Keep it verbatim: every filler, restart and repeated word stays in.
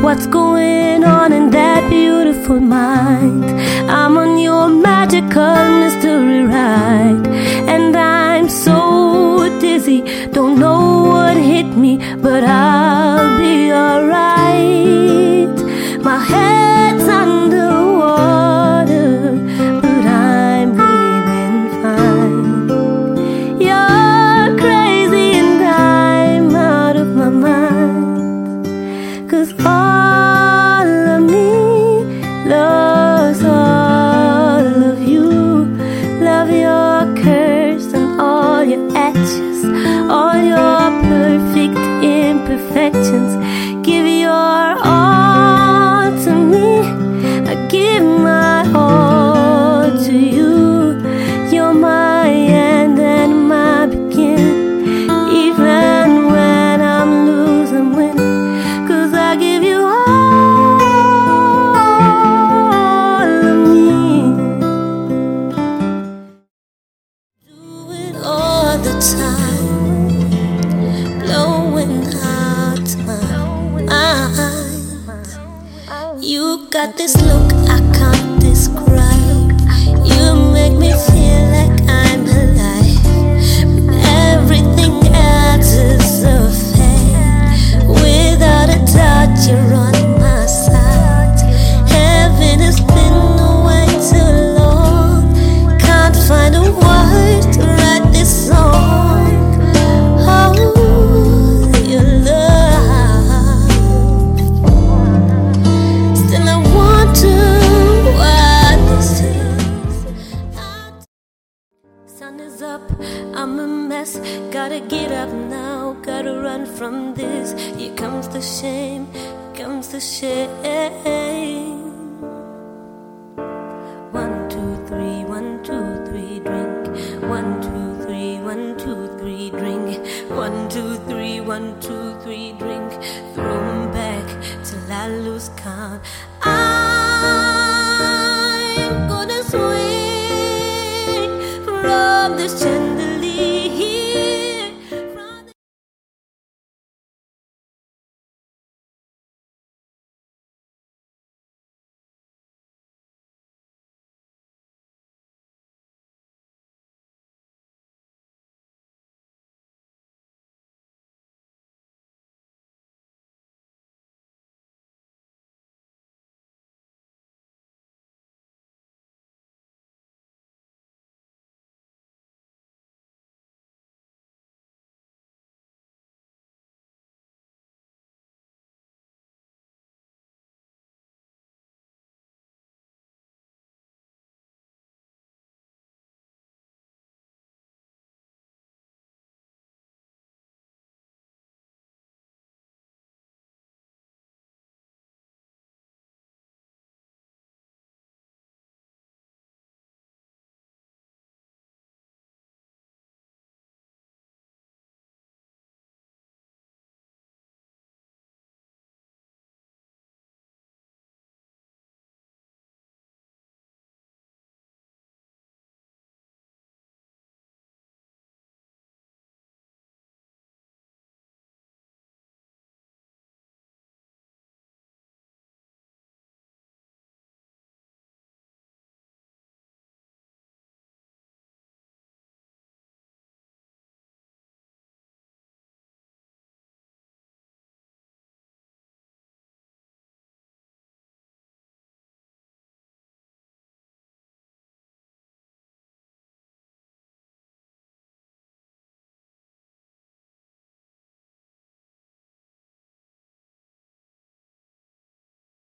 What's going on in that beautiful mind? I'm on your magical mystery ride, and I'm so dizzy, don't know what hit me, but I'll be alright. My head's underwater, but I'm breathing fine. You're crazy and I'm out of my mind, 'cause all of me loves all of you. Love your curves and all your edges, all your perfect imperfections. Give your all to me, I give my all to you. You're my end and my beginning. Even when I'm losing, win, 'cause I give you all of me. Do it all the time, blowing out my mind. You got this look I can't describe. You make me feel like I'm alive. Everything else is a fake. Without a doubt, you're on my side. Heaven has been away too long. Can't find a word to write this song. Oh, your love. Still I want to what this is. Sun is up, I'm a mess. Gotta get up now, gotta run from this. Here comes the shame, comes the shame. One, two, three, one, two, three, drink. One, two, three, one, two, three, drink. One, two, three, one, two, three, drink. Throw 'em back till I lose count. I'm gonna swing from this gender